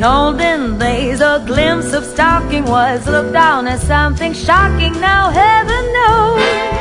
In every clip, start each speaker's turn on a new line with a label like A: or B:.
A: olden days, a glimpse of stalking was looked down as something shocking. Now heaven knows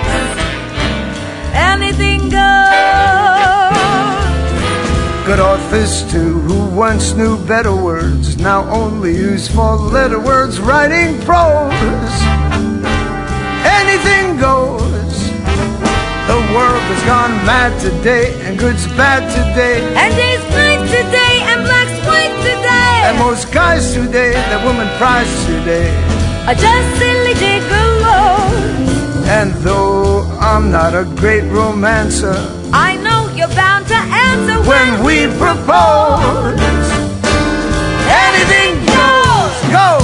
A: anything goes.
B: Good authors too, who once knew better words, now only use four-letter words writing prose. Anything goes. The world has gone mad today, and good's bad today,
A: and day's night today, and black's white today,
B: and most guys today, that woman prize today,
A: are just silly gigolos.
B: And though I'm not a great romancer,
A: I know you're bound to answer
B: when we propose. Anything goes, go!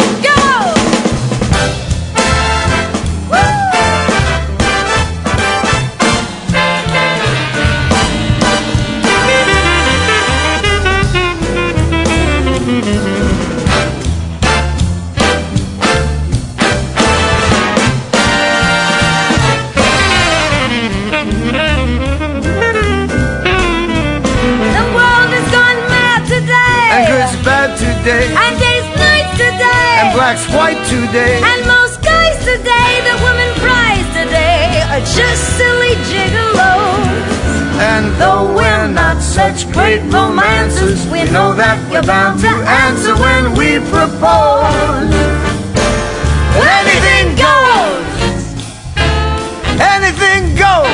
B: Today,
A: and day's night today,
B: and black's white today,
A: and most guys today, the woman prize today, are just silly gigolos.
B: And though we're not such great romancers, we know that we're bound to answer when we propose. Anything goes! Anything goes!